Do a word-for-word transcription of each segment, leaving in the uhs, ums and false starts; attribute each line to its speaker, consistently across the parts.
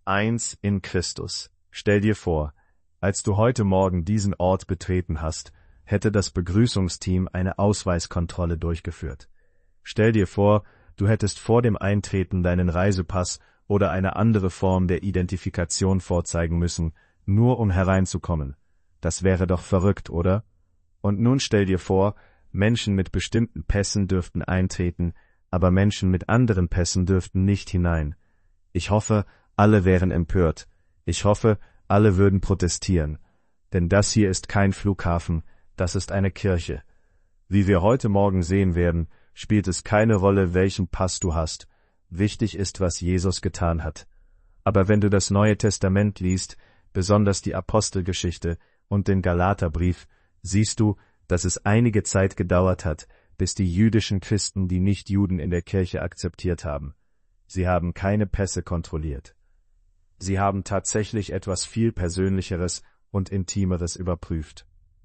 Speaker 1: eins in Christus. Stell dir vor, als du heute Morgen diesen Ort betreten hast, hätte das Begrüßungsteam eine Ausweiskontrolle durchgeführt. Stell dir vor, du hättest vor dem Eintreten deinen Reisepass oder eine andere Form der Identifikation vorzeigen müssen, nur um hereinzukommen. Das wäre doch verrückt, oder? Und nun stell dir vor, Menschen mit bestimmten Pässen dürften eintreten, aber Menschen mit anderen Pässen dürften nicht hinein. Ich hoffe, alle wären empört. Ich hoffe, alle würden protestieren. Denn das hier ist kein Flughafen, das ist eine Kirche. Wie wir heute Morgen sehen werden, spielt es keine Rolle, welchen Pass du hast. Wichtig ist, was Jesus getan hat. Aber wenn du das Neue Testament liest, besonders die Apostelgeschichte und den Galaterbrief, siehst du, dass es einige Zeit gedauert hat, bis die jüdischen Christen die Nichtjuden in der Kirche akzeptiert haben. Sie haben keine Pässe kontrolliert. Sie haben tatsächlich etwas viel Persönlicheres und Intimeres überprüft.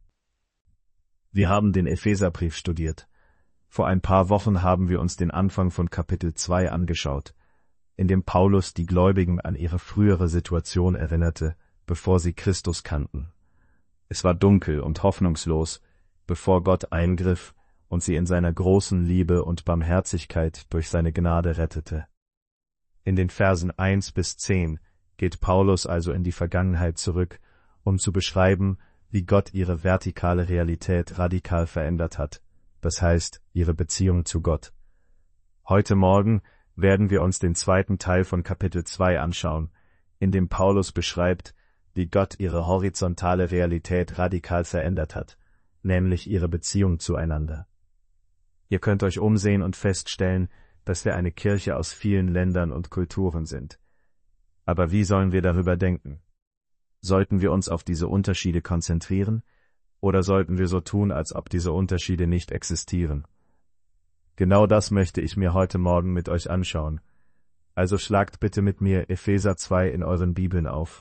Speaker 1: Wir haben den Epheserbrief studiert. Vor ein paar Wochen haben wir uns den Anfang von Kapitel zwei angeschaut, in dem Paulus die Gläubigen an ihre frühere Situation erinnerte, bevor sie Christus kannten. Es war dunkel und hoffnungslos, bevor Gott eingriff und sie in seiner großen Liebe und Barmherzigkeit durch seine Gnade rettete. In den Versen eins bis zehn geht Paulus also in die Vergangenheit zurück, um zu beschreiben, wie Gott ihre vertikale Realität radikal verändert hat, das heißt ihre Beziehung zu Gott. Heute Morgen werden wir uns den zweiten Teil von Kapitel zwei anschauen, in dem Paulus beschreibt, wie Gott ihre horizontale Realität radikal verändert hat, nämlich ihre Beziehung zueinander. Ihr könnt euch umsehen und feststellen, dass wir eine Kirche aus vielen Ländern und Kulturen sind. Aber wie sollen wir darüber denken? Sollten wir uns auf diese Unterschiede konzentrieren, oder sollten wir so tun, als ob diese Unterschiede nicht existieren? Genau das möchte ich mir heute Morgen mit euch anschauen. Also schlagt bitte mit mir Epheser zwei in euren Bibeln auf.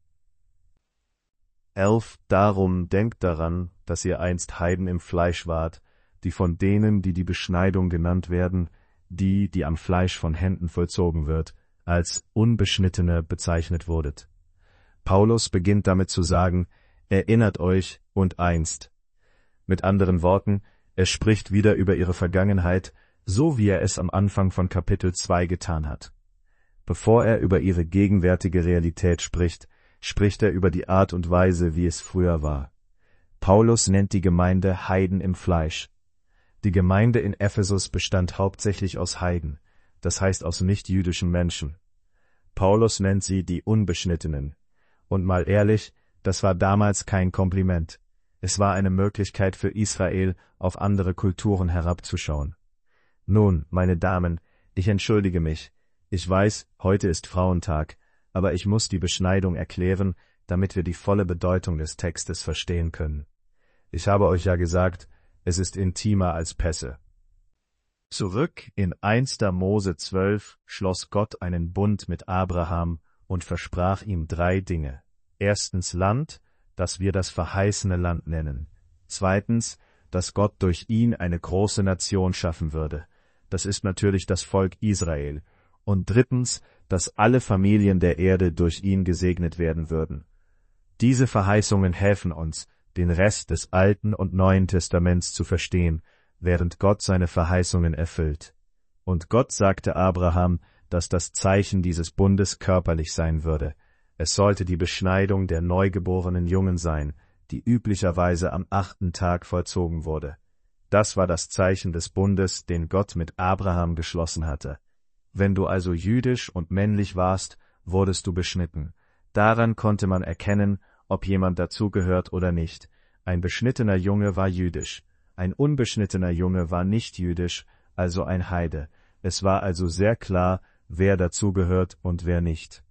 Speaker 1: elf Darum denkt daran, dass ihr einst Heiden im Fleisch wart, die von denen, die die Beschneidung genannt werden, die, die am Fleisch von Händen vollzogen wird, als Unbeschnittene bezeichnet wurdet. Paulus beginnt damit zu sagen, erinnert euch und einst. Mit anderen Worten, er spricht wieder über ihre Vergangenheit, so wie er es am Anfang von Kapitel zwei getan hat. Bevor er über ihre gegenwärtige Realität spricht, spricht er über die Art und Weise, wie es früher war. Paulus nennt die Gemeinde Heiden im Fleisch. Die Gemeinde in Ephesus bestand hauptsächlich aus Heiden, das heißt aus nichtjüdischen Menschen. Paulus nennt sie die Unbeschnittenen. Und mal ehrlich, das war damals kein Kompliment. Es war eine Möglichkeit für Israel, auf andere Kulturen herabzuschauen. Nun, meine Damen, ich entschuldige mich. Ich weiß, heute ist Frauentag, aber ich muss die Beschneidung erklären, damit wir die volle Bedeutung des Textes verstehen können. Ich habe euch ja gesagt, es ist intimer als Pässe. Zurück in erster Mose zwölf schloss Gott einen Bund mit Abraham und versprach ihm drei Dinge. Erstens Land, das wir das verheißene Land nennen. Zweitens, dass Gott durch ihn eine große Nation schaffen würde. Das ist natürlich das Volk Israel. Und drittens, dass alle Familien der Erde durch ihn gesegnet werden würden. Diese Verheißungen helfen uns, den Rest des Alten und Neuen Testaments zu verstehen, während Gott seine Verheißungen erfüllt. Und Gott sagte Abraham, dass das Zeichen dieses Bundes körperlich sein würde. Es sollte die Beschneidung der neugeborenen Jungen sein, die üblicherweise am achten Tag vollzogen wurde. Das war das Zeichen des Bundes, den Gott mit Abraham geschlossen hatte. Wenn du also jüdisch und männlich warst, wurdest du beschnitten. Daran konnte man erkennen, ob jemand dazugehört oder nicht. Ein beschnittener Junge war jüdisch. Ein unbeschnittener Junge war nicht jüdisch, also ein Heide. Es war also sehr klar, wer dazugehört und wer nicht.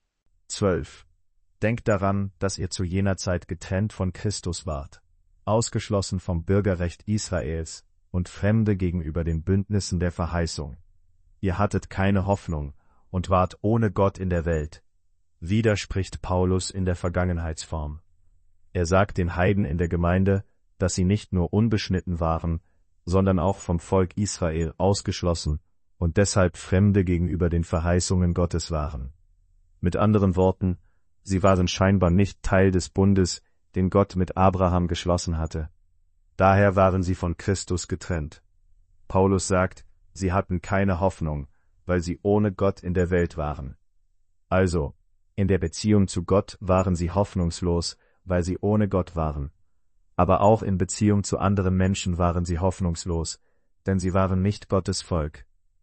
Speaker 1: zwölf. Denkt daran, dass ihr zu jener Zeit getrennt von Christus wart, ausgeschlossen vom Bürgerrecht Israels und Fremde gegenüber den Bündnissen der Verheißung. Ihr hattet keine Hoffnung und wart ohne Gott in der Welt. Wieder spricht Paulus in der Vergangenheitsform. Er sagt den Heiden in der Gemeinde, dass sie nicht nur unbeschnitten waren, sondern auch vom Volk Israel ausgeschlossen und deshalb Fremde gegenüber den Verheißungen Gottes waren. Mit anderen Worten, sie waren scheinbar nicht Teil des Bundes, den Gott mit Abraham geschlossen hatte. Daher waren sie von Christus getrennt. Paulus sagt, sie hatten keine Hoffnung, weil sie ohne Gott in der Welt waren. Also, in der Beziehung zu Gott waren sie hoffnungslos, weil sie ohne Gott waren. Aber auch in Beziehung zu anderen Menschen waren sie hoffnungslos, denn sie waren nicht Gottes Volk.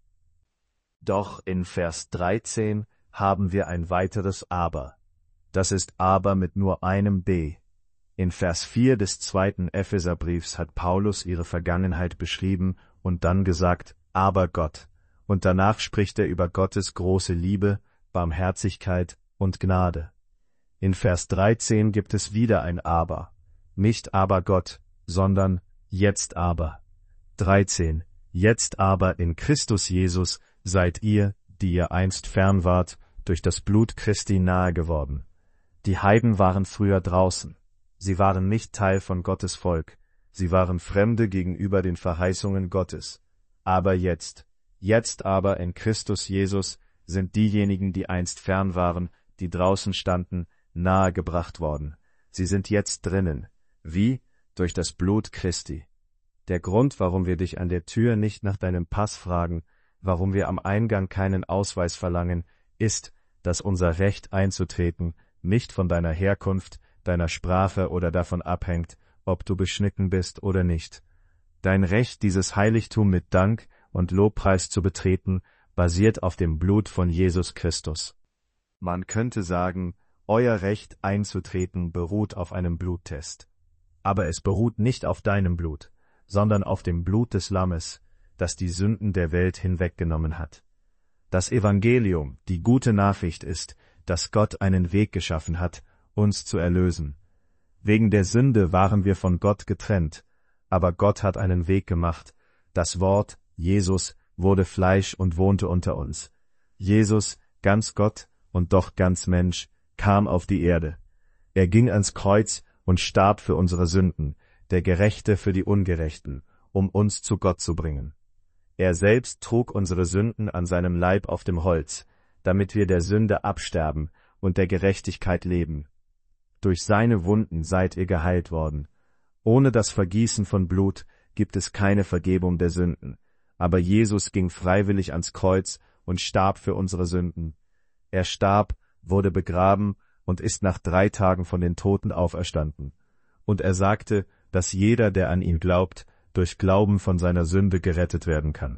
Speaker 1: Doch in Vers dreizehn haben wir ein weiteres Aber. Das ist Aber mit nur einem B. In Vers vier des zweiten Epheserbriefs hat Paulus ihre Vergangenheit beschrieben und dann gesagt, aber Gott. Und danach spricht er über Gottes große Liebe, Barmherzigkeit und Gnade. In Vers dreizehn gibt es wieder ein Aber. Nicht aber Gott, sondern jetzt aber. dreizehn. Jetzt aber in Christus Jesus seid ihr, die ihr einst fern wart, durch das Blut Christi nahe geworden. Die Heiden waren früher draußen. Sie waren nicht Teil von Gottes Volk. Sie waren Fremde gegenüber den Verheißungen Gottes. Aber jetzt, jetzt aber in Christus Jesus sind diejenigen, die einst fern waren, die draußen standen, nahe gebracht worden. Sie sind jetzt drinnen. Wie? Durch das Blut Christi. Der Grund, warum wir dich an der Tür nicht nach deinem Pass fragen, warum wir am Eingang keinen Ausweis verlangen, ist, dass unser Recht einzutreten nicht von deiner Herkunft, deiner Sprache oder davon abhängt, ob du beschnitten bist oder nicht. Dein Recht, dieses Heiligtum mit Dank und Lobpreis zu betreten, basiert auf dem Blut von Jesus Christus. Man könnte sagen, euer Recht einzutreten beruht auf einem Bluttest. Aber es beruht nicht auf deinem Blut, sondern auf dem Blut des Lammes, das die Sünden der Welt hinweggenommen hat. Das Evangelium, die gute Nachricht ist, dass Gott einen Weg geschaffen hat, uns zu erlösen. Wegen der Sünde waren wir von Gott getrennt, aber Gott hat einen Weg gemacht. Das Wort, Jesus, wurde Fleisch und wohnte unter uns. Jesus, ganz Gott und doch ganz Mensch, kam auf die Erde. Er ging ans Kreuz und starb für unsere Sünden, der Gerechte für die Ungerechten, um uns zu Gott zu bringen. Er selbst trug unsere Sünden an seinem Leib auf dem Holz, damit wir der Sünde absterben und der Gerechtigkeit leben. Durch seine Wunden seid ihr geheilt worden. Ohne das Vergießen von Blut gibt es keine Vergebung der Sünden. Aber Jesus ging freiwillig ans Kreuz und starb für unsere Sünden. Er starb, wurde begraben und ist nach drei Tagen von den Toten auferstanden. Und er sagte, dass jeder, der an ihn glaubt, durch Glauben von seiner Sünde gerettet werden kann.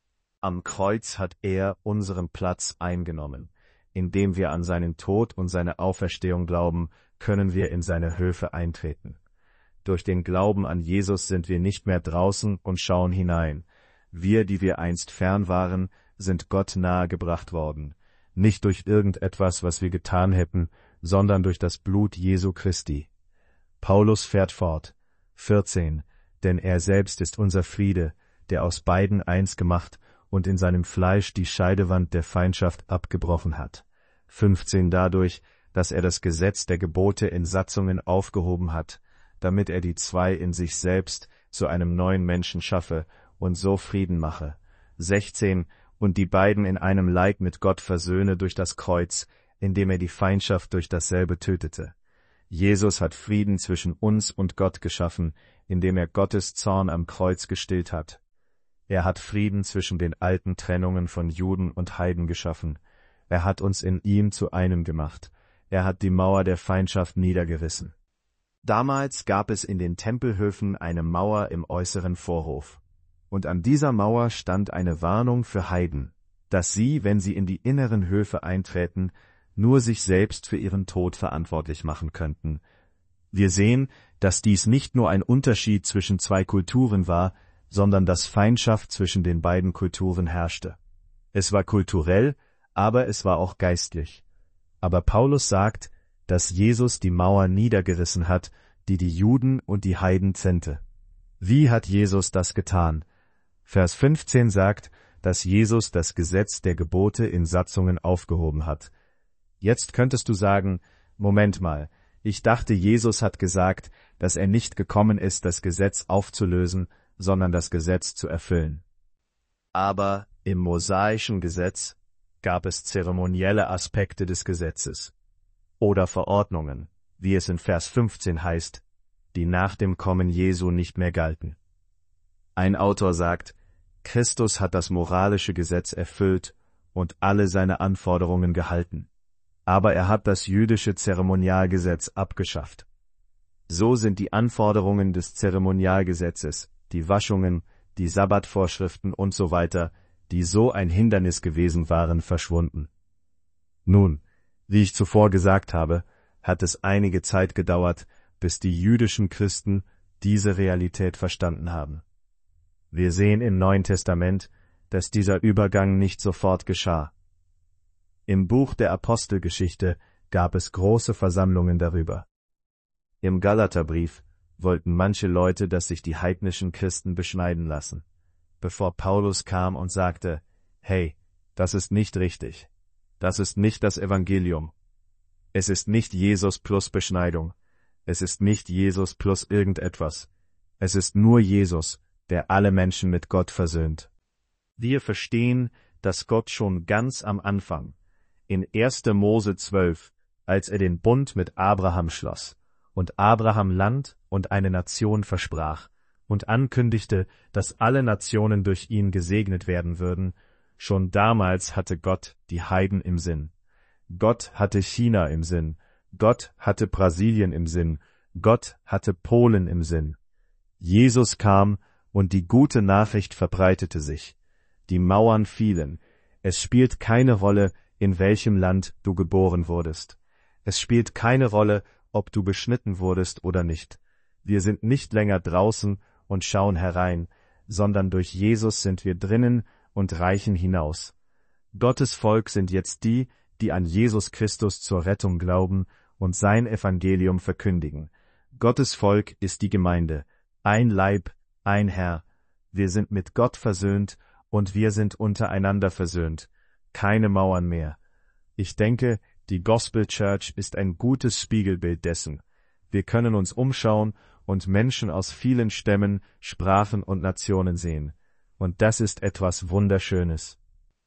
Speaker 1: Am Kreuz hat er unseren Platz eingenommen. Indem wir an seinen Tod und seine Auferstehung glauben, können wir in seine Höfe eintreten. Durch den Glauben an Jesus sind wir nicht mehr draußen und schauen hinein. Wir, die wir einst fern waren, sind Gott nahe gebracht worden, nicht durch irgendetwas, was wir getan hätten, sondern durch das Blut Jesu Christi. Paulus fährt fort. vierzehn. Denn er selbst ist unser Friede, der aus beiden eins gemacht und in seinem Fleisch die Scheidewand der Feindschaft abgebrochen hat. fünfzehn. Dadurch, dass er das Gesetz der Gebote in Satzungen aufgehoben hat, damit er die zwei in sich selbst zu einem neuen Menschen schaffe und so Frieden mache. sechzehn. Und die beiden in einem Leib mit Gott versöhne durch das Kreuz, indem er die Feindschaft durch dasselbe tötete. Jesus hat Frieden zwischen uns und Gott geschaffen, indem er Gottes Zorn am Kreuz gestillt hat. Er hat Frieden zwischen den alten Trennungen von Juden und Heiden geschaffen. Er hat uns in ihm zu einem gemacht. Er hat die Mauer der Feindschaft niedergerissen. Damals gab es in den Tempelhöfen eine Mauer im äußeren Vorhof. Und an dieser Mauer stand eine Warnung für Heiden, dass sie, wenn sie in die inneren Höfe einträten, nur sich selbst für ihren Tod verantwortlich machen könnten. Wir sehen, dass dies nicht nur ein Unterschied zwischen zwei Kulturen war, sondern dass Feindschaft zwischen den beiden Kulturen herrschte. Es war kulturell, aber es war auch geistlich. Aber Paulus sagt, dass Jesus die Mauer niedergerissen hat, die die Juden und die Heiden trennte. Wie hat Jesus das getan? Vers fünfzehn sagt, dass Jesus das Gesetz der Gebote in Satzungen aufgehoben hat. Jetzt könntest du sagen, Moment mal, ich dachte, Jesus hat gesagt, dass er nicht gekommen ist, das Gesetz aufzulösen, sondern das Gesetz zu erfüllen. Aber im mosaischen Gesetz gab es zeremonielle Aspekte des Gesetzes oder Verordnungen, wie es in Vers fünfzehn heißt, die nach dem Kommen Jesu nicht mehr galten. Ein Autor sagt, Christus hat das moralische Gesetz erfüllt und alle seine Anforderungen gehalten. Aber er hat das jüdische Zeremonialgesetz abgeschafft. So sind die Anforderungen des Zeremonialgesetzes, die Waschungen, die Sabbatvorschriften und so weiter, die so ein Hindernis gewesen waren, verschwunden. Nun, wie ich zuvor gesagt habe, hat es einige Zeit gedauert, bis die jüdischen Christen diese Realität verstanden haben. Wir sehen im Neuen Testament, dass dieser Übergang nicht sofort geschah. Im Buch der Apostelgeschichte gab es große Versammlungen darüber. Im Galaterbrief wollten manche Leute, dass sich die heidnischen Christen beschneiden lassen, bevor Paulus kam und sagte, hey, das ist nicht richtig. Das ist nicht das Evangelium. Es ist nicht Jesus plus Beschneidung. Es ist nicht Jesus plus irgendetwas. Es ist nur Jesus, der alle Menschen mit Gott versöhnt. Wir verstehen, dass Gott schon ganz am Anfang, in erster Mose zwölf, als er den Bund mit Abraham schloss und Abraham Land und eine Nation versprach und ankündigte, dass alle Nationen durch ihn gesegnet werden würden, schon damals hatte Gott die Heiden im Sinn. Gott hatte China im Sinn. Gott hatte Brasilien im Sinn. Gott hatte Polen im Sinn. Jesus kam und die gute Nachricht verbreitete sich. Die Mauern fielen. Es spielt keine Rolle, in welchem Land du geboren wurdest. Es spielt keine Rolle, ob du beschnitten wurdest oder nicht. Wir sind nicht länger draußen und schauen herein, sondern durch Jesus sind wir drinnen und reichen hinaus. Gottes Volk sind jetzt die, die an Jesus Christus zur Rettung glauben und sein Evangelium verkündigen. Gottes Volk ist die Gemeinde, ein Leib, ein Herr. Wir sind mit Gott versöhnt und wir sind untereinander versöhnt. Keine Mauern mehr. Ich denke, die Gospel Church ist ein gutes Spiegelbild dessen. Wir können uns umschauen und Menschen aus vielen Stämmen, Sprachen und Nationen sehen. Und das ist etwas Wunderschönes.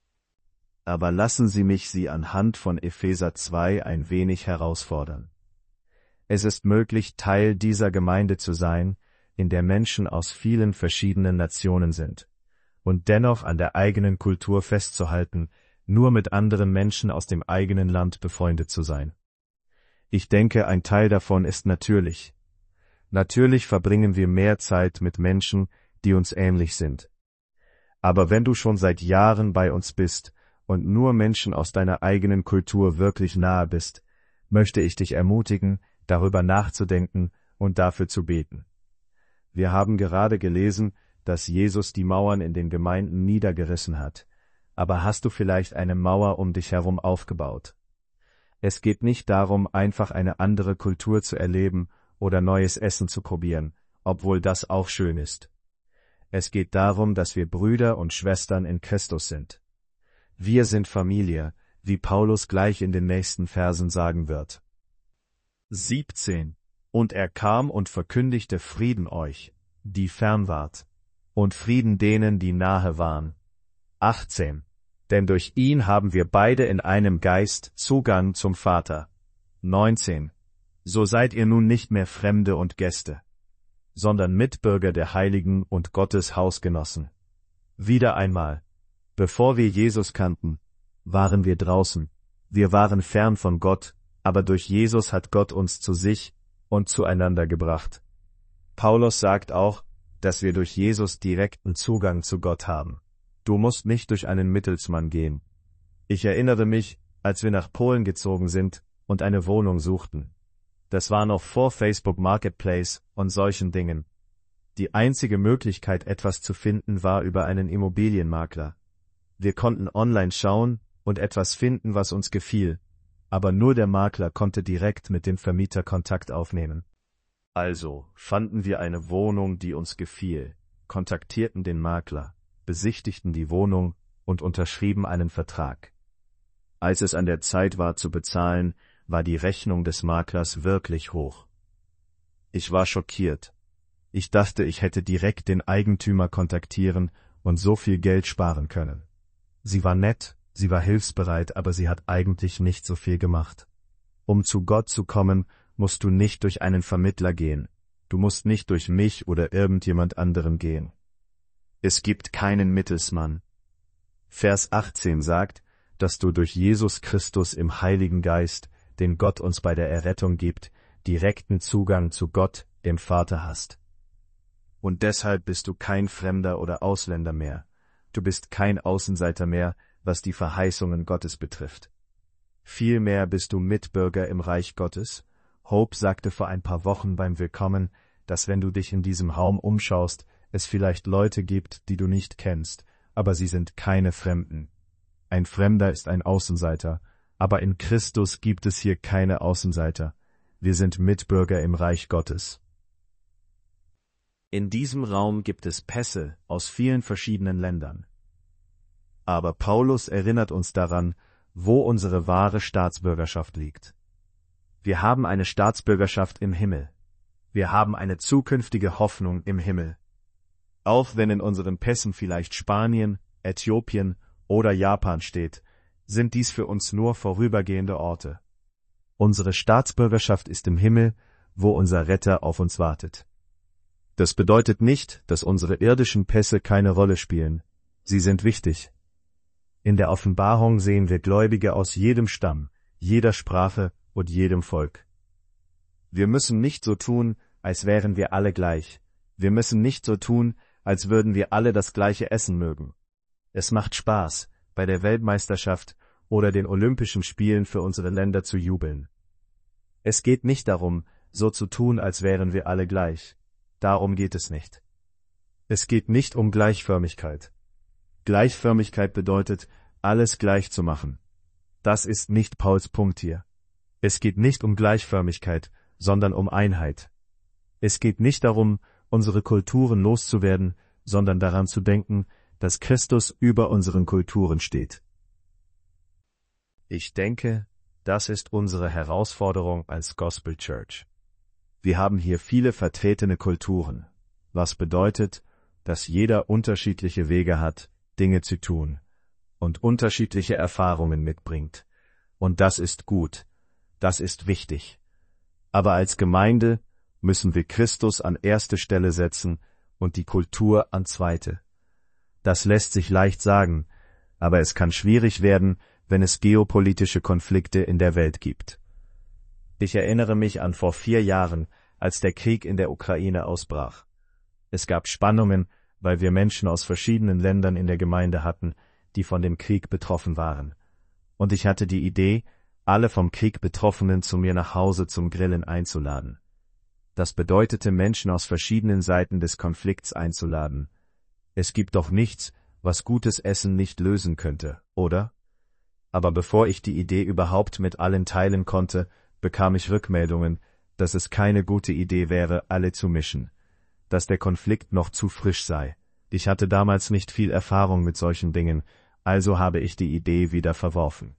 Speaker 1: Aber lassen Sie mich Sie anhand von Epheser zwei ein wenig herausfordern. Es ist möglich, Teil dieser Gemeinde zu sein, in der Menschen aus vielen verschiedenen Nationen sind, und dennoch an der eigenen Kultur festzuhalten, nur mit anderen Menschen aus dem eigenen Land befreundet zu sein. Ich denke, ein Teil davon ist natürlich. Natürlich verbringen wir mehr Zeit mit Menschen, die uns ähnlich sind. Aber wenn du schon seit Jahren bei uns bist und nur Menschen aus deiner eigenen Kultur wirklich nahe bist, möchte ich dich ermutigen, darüber nachzudenken und dafür zu beten. Wir haben gerade gelesen, dass Jesus die Mauern in den Gemeinden niedergerissen hat. Aber hast du vielleicht eine Mauer um dich herum aufgebaut? Es geht nicht darum, einfach eine andere Kultur zu erleben oder neues Essen zu probieren, obwohl das auch schön ist. Es geht darum, dass wir Brüder und Schwestern in Christus sind. Wir sind Familie, wie Paulus gleich in den nächsten Versen sagen wird. siebzehn. Und er kam und verkündigte Frieden euch, die fern wart, und Frieden denen, die nahe waren. achtzehn. Denn durch ihn haben wir beide in einem Geist Zugang zum Vater. neunzehn. So seid ihr nun nicht mehr Fremde und Gäste, sondern Mitbürger der Heiligen und Gottes Hausgenossen. Wieder einmal, bevor wir Jesus kannten, waren wir draußen. Wir waren fern von Gott, aber durch Jesus hat Gott uns zu sich und zueinander gebracht. Paulus sagt auch, dass wir durch Jesus direkten Zugang zu Gott haben. Du musst nicht durch einen Mittelsmann gehen. Ich erinnere mich, als wir nach Polen gezogen sind und eine Wohnung suchten. Das war noch vor Facebook Marketplace und solchen Dingen. Die einzige Möglichkeit, etwas zu finden, war über einen Immobilienmakler. Wir konnten online schauen und etwas finden, was uns gefiel, aber nur der Makler konnte direkt mit dem Vermieter Kontakt aufnehmen. Also fanden wir eine Wohnung, die uns gefiel, kontaktierten den Makler, besichtigten die Wohnung und unterschrieben einen Vertrag. Als es an der Zeit war zu bezahlen, war die Rechnung des Maklers wirklich hoch. Ich war schockiert. Ich dachte, ich hätte direkt den Eigentümer kontaktieren und so viel Geld sparen können. Sie war nett, Sie war hilfsbereit, aber sie hat eigentlich nicht so viel gemacht. Um zu Gott zu kommen, musst du nicht durch einen Vermittler gehen. Du musst nicht durch mich oder irgendjemand anderen gehen. Es gibt keinen Mittelsmann. Vers achtzehn sagt, dass du durch Jesus Christus im Heiligen Geist, den Gott uns bei der Errettung gibt, direkten Zugang zu Gott, dem Vater hast. Und deshalb bist du kein Fremder oder Ausländer mehr. Du bist kein Außenseiter mehr, was die Verheißungen Gottes betrifft. Vielmehr bist du Mitbürger im Reich Gottes. Hope sagte vor ein paar Wochen beim Willkommen, dass wenn du dich in diesem Raum umschaust, es vielleicht Leute gibt, die du nicht kennst, aber sie sind keine Fremden. Ein Fremder ist ein Außenseiter, aber in Christus gibt es hier keine Außenseiter. Wir sind Mitbürger im Reich Gottes. In diesem Raum gibt es Pässe aus vielen verschiedenen Ländern. Aber Paulus erinnert uns daran, wo unsere wahre Staatsbürgerschaft liegt. Wir haben eine Staatsbürgerschaft im Himmel. Wir haben eine zukünftige Hoffnung im Himmel. Auch wenn in unseren Pässen vielleicht Spanien, Äthiopien oder Japan steht, sind dies für uns nur vorübergehende Orte. Unsere Staatsbürgerschaft ist im Himmel, wo unser Retter auf uns wartet. Das bedeutet nicht, dass unsere irdischen Pässe keine Rolle spielen. Sie sind wichtig. In der Offenbarung sehen wir Gläubige aus jedem Stamm, jeder Sprache und jedem Volk. Wir müssen nicht so tun, als wären wir alle gleich. Wir müssen nicht so tun, als würden wir alle das gleiche Essen mögen. Es macht Spaß, bei der Weltmeisterschaft oder den Olympischen Spielen für unsere Länder zu jubeln. Es geht nicht darum, so zu tun, als wären wir alle gleich. Darum geht es nicht. Es geht nicht um Gleichförmigkeit. Gleichförmigkeit bedeutet, alles gleich zu machen. Das ist nicht Pauls Punkt hier. Es geht nicht um Gleichförmigkeit, sondern um Einheit. Es geht nicht darum, unsere Kulturen loszuwerden, sondern daran zu denken, dass Christus über unseren Kulturen steht. Ich denke, das ist unsere Herausforderung als Gospel Church. Wir haben hier viele vertretene Kulturen, was bedeutet, dass jeder unterschiedliche Wege hat, Dinge zu tun und unterschiedliche Erfahrungen mitbringt. Und das ist gut, das ist wichtig. Aber als Gemeinde müssen wir Christus an erste Stelle setzen und die Kultur an zweite. Das lässt sich leicht sagen, aber es kann schwierig werden, wenn es geopolitische Konflikte in der Welt gibt. Ich erinnere mich an vor vier Jahren, als der Krieg in der Ukraine ausbrach. Es gab Spannungen, weil wir Menschen aus verschiedenen Ländern in der Gemeinde hatten, die von dem Krieg betroffen waren. Und ich hatte die Idee, alle vom Krieg Betroffenen zu mir nach Hause zum Grillen einzuladen. Das bedeutete, Menschen aus verschiedenen Seiten des Konflikts einzuladen. Es gibt doch nichts, was gutes Essen nicht lösen könnte, oder? Aber bevor ich die Idee überhaupt mit allen teilen konnte, bekam ich Rückmeldungen, dass es keine gute Idee wäre, alle zu mischen, dass der Konflikt noch zu frisch sei. Ich hatte damals nicht viel Erfahrung mit solchen Dingen, also habe ich die Idee wieder verworfen.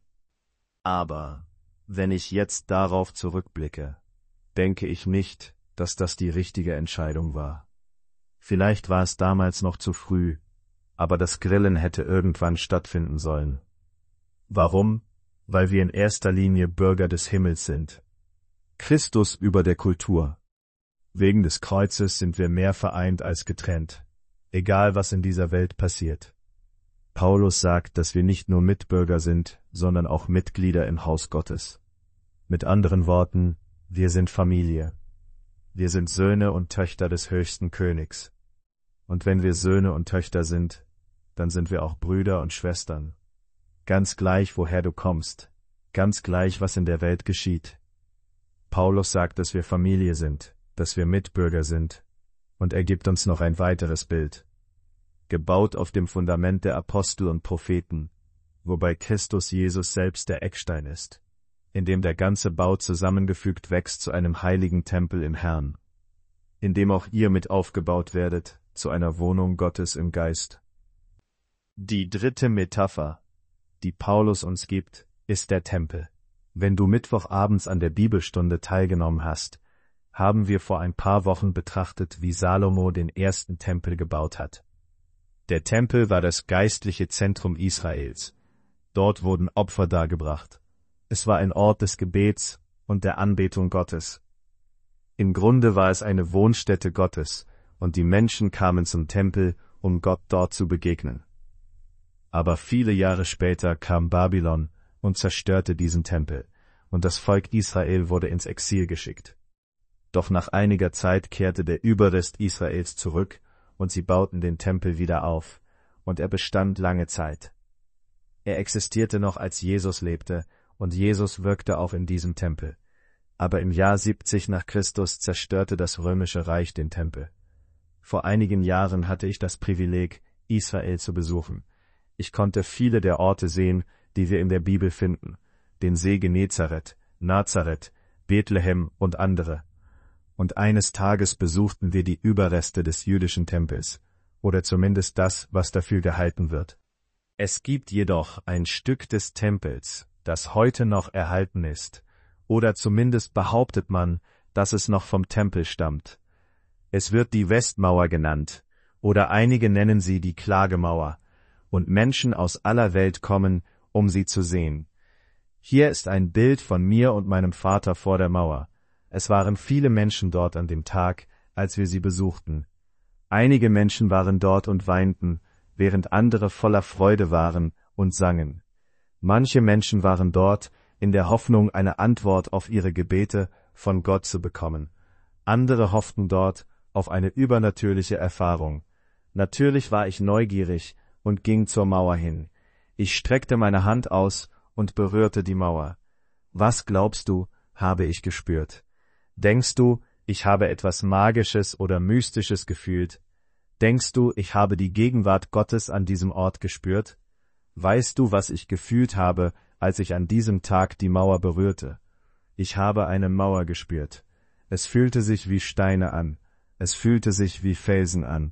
Speaker 1: Aber wenn ich jetzt darauf zurückblicke, denke ich nicht, dass das die richtige Entscheidung war. Vielleicht war es damals noch zu früh, aber das Grillen hätte irgendwann stattfinden sollen. Warum? Weil wir in erster Linie Bürger des Himmels sind. Christus über der Kultur. Wegen des Kreuzes sind wir mehr vereint als getrennt, egal was in dieser Welt passiert. Paulus sagt, dass wir nicht nur Mitbürger sind, sondern auch Mitglieder im Haus Gottes. Mit anderen Worten, wir sind Familie. Wir sind Söhne und Töchter des höchsten Königs. Und wenn wir Söhne und Töchter sind, dann sind wir auch Brüder und Schwestern. Ganz gleich, woher du kommst, ganz gleich, was in der Welt geschieht. Paulus sagt, dass wir Familie sind, dass wir Mitbürger sind, und er gibt uns noch ein weiteres Bild. Gebaut auf dem Fundament der Apostel und Propheten, wobei Christus Jesus selbst der Eckstein ist, in dem der ganze Bau zusammengefügt wächst zu einem heiligen Tempel im Herrn, in dem auch ihr mit aufgebaut werdet, zu einer Wohnung Gottes im Geist. Die dritte Metapher, die Paulus uns gibt, ist der Tempel. Wenn du Mittwochabends an der Bibelstunde teilgenommen hast, haben wir vor ein paar Wochen betrachtet, wie Salomo den ersten Tempel gebaut hat. Der Tempel war das geistliche Zentrum Israels. Dort wurden Opfer dargebracht. Es war ein Ort des Gebets und der Anbetung Gottes. Im Grunde war es eine Wohnstätte Gottes, und die Menschen kamen zum Tempel, um Gott dort zu begegnen. Aber viele Jahre später kam Babylon und zerstörte diesen Tempel, und das Volk Israel wurde ins Exil geschickt. Doch nach einiger Zeit kehrte der Überrest Israels zurück, und sie bauten den Tempel wieder auf, und er bestand lange Zeit. Er existierte noch, als Jesus lebte, und Jesus wirkte auch in diesem Tempel. Aber im Jahr siebzig nach Christus zerstörte das römische Reich den Tempel. Vor einigen Jahren hatte ich das Privileg, Israel zu besuchen. Ich konnte viele der Orte sehen, die wir in der Bibel finden, den See Genezareth, Nazareth, Bethlehem und andere. Und eines Tages besuchten wir die Überreste des jüdischen Tempels, oder zumindest das, was dafür gehalten wird. Es gibt jedoch ein Stück des Tempels, das heute noch erhalten ist, oder zumindest behauptet man, dass es noch vom Tempel stammt. Es wird die Westmauer genannt, oder einige nennen sie die Klagemauer, und Menschen aus aller Welt kommen, um sie zu sehen. Hier ist ein Bild von mir und meinem Vater vor der Mauer. Es waren viele Menschen dort an dem Tag, als wir sie besuchten. Einige Menschen waren dort und weinten, während andere voller Freude waren und sangen. Manche Menschen waren dort, in der Hoffnung, eine Antwort auf ihre Gebete von Gott zu bekommen. Andere hofften dort auf eine übernatürliche Erfahrung. Natürlich war ich neugierig und ging zur Mauer hin. Ich streckte meine Hand aus und berührte die Mauer. Was glaubst du, habe ich gespürt? Denkst du, ich habe etwas Magisches oder Mystisches gefühlt? Denkst du, ich habe die Gegenwart Gottes an diesem Ort gespürt? Weißt du, was ich gefühlt habe, als ich an diesem Tag die Mauer berührte? Ich habe eine Mauer gespürt. Es fühlte sich wie Steine an. Es fühlte sich wie Felsen an.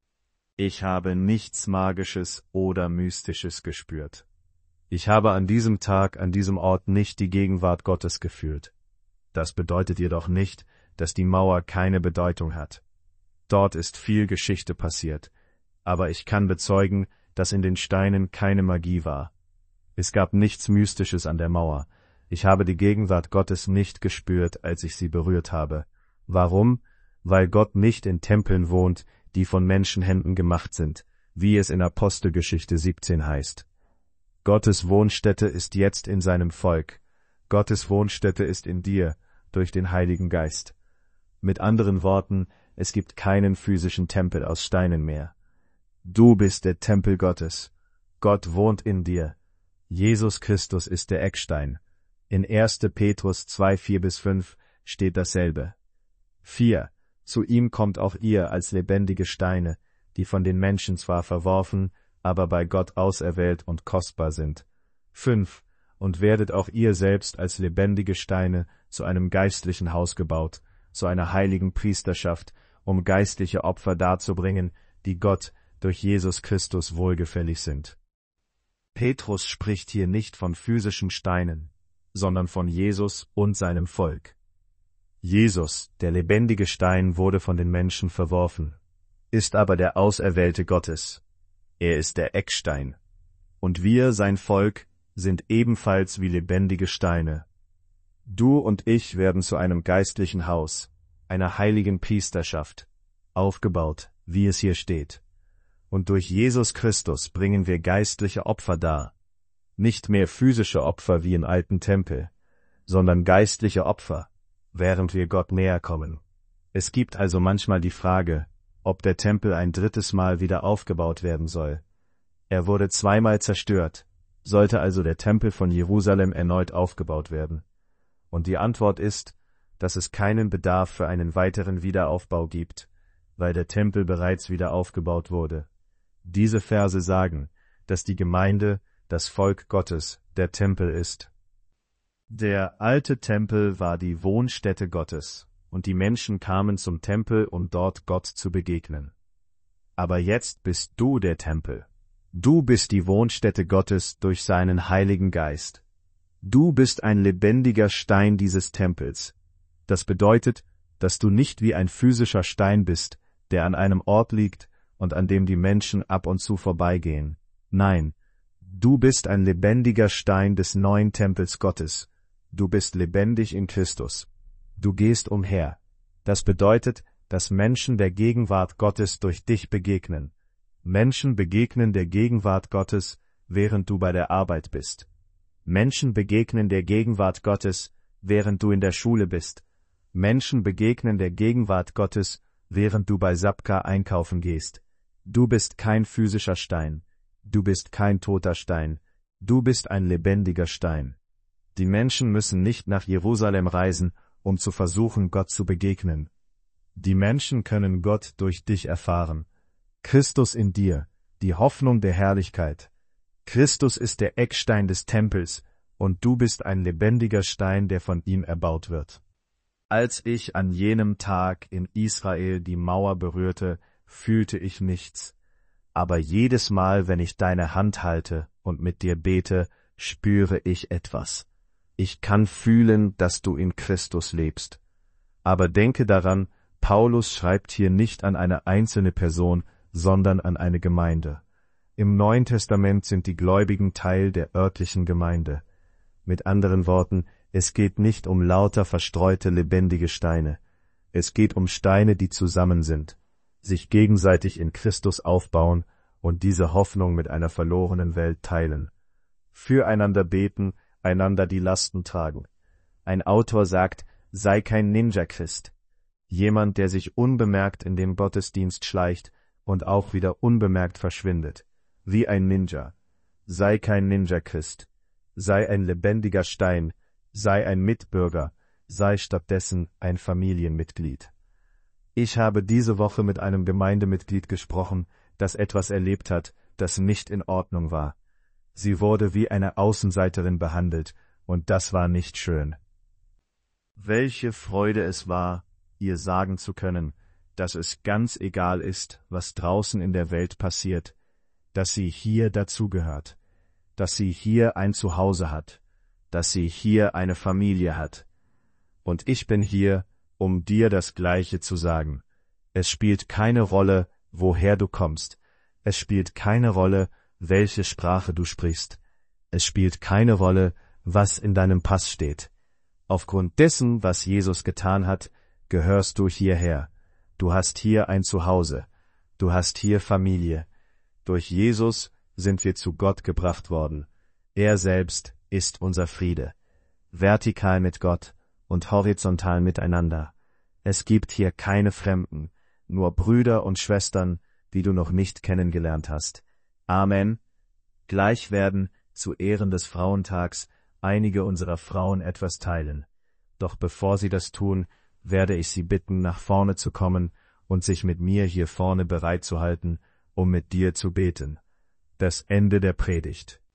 Speaker 1: Ich habe nichts Magisches oder Mystisches gespürt. Ich habe an diesem Tag, an diesem Ort nicht die Gegenwart Gottes gefühlt. Das bedeutet jedoch nicht, dass die Mauer keine Bedeutung hat. Dort ist viel Geschichte passiert, aber ich kann bezeugen, dass in den Steinen keine Magie war. Es gab nichts Mystisches an der Mauer. Ich habe die Gegenwart Gottes nicht gespürt, als ich sie berührt habe. Warum? Weil Gott nicht in Tempeln wohnt, die von Menschenhänden gemacht sind, wie es in Apostelgeschichte siebzehn heißt. Gottes Wohnstätte ist jetzt in seinem Volk. Gottes Wohnstätte ist in dir, durch den Heiligen Geist. Mit anderen Worten, es gibt keinen physischen Tempel aus Steinen mehr. Du bist der Tempel Gottes. Gott wohnt in dir. Jesus Christus ist der Eckstein. In erster Petrus zwei, vier bis fünf steht dasselbe. vier. Zu ihm kommt auch ihr als lebendige Steine, die von den Menschen zwar verworfen, aber bei Gott auserwählt und kostbar sind. fünf. Und werdet auch ihr selbst als lebendige Steine zu einem geistlichen Haus gebaut, zu einer heiligen Priesterschaft, um geistliche Opfer darzubringen, die Gott durch Jesus Christus wohlgefällig sind. Petrus spricht hier nicht von physischen Steinen, sondern von Jesus und seinem Volk. Jesus, der lebendige Stein, wurde von den Menschen verworfen, ist aber der Auserwählte Gottes. Er ist der Eckstein. Und wir, sein Volk, sind ebenfalls wie lebendige Steine. Du und ich werden zu einem geistlichen Haus, einer heiligen Priesterschaft, aufgebaut, wie es hier steht. Und durch Jesus Christus bringen wir geistliche Opfer dar. Nicht mehr physische Opfer wie im alten Tempel, sondern geistliche Opfer, während wir Gott näher kommen. Es gibt also manchmal die Frage, ob der Tempel ein drittes Mal wieder aufgebaut werden soll. Er wurde zweimal zerstört, sollte also der Tempel von Jerusalem erneut aufgebaut werden. Und die Antwort ist, dass es keinen Bedarf für einen weiteren Wiederaufbau gibt, weil der Tempel bereits wieder aufgebaut wurde. Diese Verse sagen, dass die Gemeinde, das Volk Gottes, der Tempel ist. Der alte Tempel war die Wohnstätte Gottes, und die Menschen kamen zum Tempel, um dort Gott zu begegnen. Aber jetzt bist du der Tempel. Du bist die Wohnstätte Gottes durch seinen Heiligen Geist. Du bist ein lebendiger Stein dieses Tempels. Das bedeutet, dass du nicht wie ein physischer Stein bist, der an einem Ort liegt und an dem die Menschen ab und zu vorbeigehen. Nein, Du bist ein lebendiger Stein des neuen Tempels Gottes. Du bist lebendig in Christus. Du gehst umher. Das bedeutet, dass Menschen der Gegenwart Gottes durch dich begegnen. Menschen begegnen der Gegenwart Gottes, während du bei der Arbeit bist. Menschen begegnen der Gegenwart Gottes, während du in der Schule bist. Menschen begegnen der Gegenwart Gottes, während du bei Sapka einkaufen gehst. Du bist kein physischer Stein. Du bist kein toter Stein. Du bist ein lebendiger Stein. Die Menschen müssen nicht nach Jerusalem reisen, um zu versuchen, Gott zu begegnen. Die Menschen können Gott durch dich erfahren. Christus in dir, die Hoffnung der Herrlichkeit. Christus ist der Eckstein des Tempels, und du bist ein lebendiger Stein, der von ihm erbaut wird. Als ich an jenem Tag in Israel die Mauer berührte, fühlte ich nichts. Aber jedes Mal, wenn ich deine Hand halte und mit dir bete, spüre ich etwas. Ich kann fühlen, dass du in Christus lebst. Aber denke daran, Paulus schreibt hier nicht an eine einzelne Person, sondern an eine Gemeinde. Im Neuen Testament sind die Gläubigen Teil der örtlichen Gemeinde. Mit anderen Worten, es geht nicht um lauter verstreute lebendige Steine. Es geht um Steine, die zusammen sind, sich gegenseitig in Christus aufbauen und diese Hoffnung mit einer verlorenen Welt teilen. Füreinander beten, einander die Lasten tragen. Ein Autor sagt, sei kein Ninja-Christ. Jemand, der sich unbemerkt in den Gottesdienst schleicht und auch wieder unbemerkt verschwindet. Wie ein Ninja. Sei kein Ninja-Christ. Sei ein lebendiger Stein. Sei ein Mitbürger. Sei stattdessen ein Familienmitglied. Ich habe diese Woche mit einem Gemeindemitglied gesprochen, das etwas erlebt hat, das nicht in Ordnung war. Sie wurde wie eine Außenseiterin behandelt, und das war nicht schön. Welche Freude es war, ihr sagen zu können, dass es ganz egal ist, was draußen in der Welt passiert, dass sie hier dazugehört, dass sie hier ein Zuhause hat, dass sie hier eine Familie hat. Und ich bin hier, um dir das Gleiche zu sagen. Es spielt keine Rolle, woher du kommst. Es spielt keine Rolle, welche Sprache du sprichst. Es spielt keine Rolle, was in deinem Pass steht. Aufgrund dessen, was Jesus getan hat, gehörst du hierher. Du hast hier ein Zuhause. Du hast hier Familie. Durch Jesus sind wir zu Gott gebracht worden. Er selbst ist unser Friede. Vertikal mit Gott und horizontal miteinander. Es gibt hier keine Fremden, nur Brüder und Schwestern, die du noch nicht kennengelernt hast. Amen. Gleich werden, zu Ehren des Frauentags, einige unserer Frauen etwas teilen. Doch bevor sie das tun, werde ich sie bitten, nach vorne zu kommen und sich mit mir hier vorne bereit zu halten, um mit dir zu beten. Das Ende der Predigt.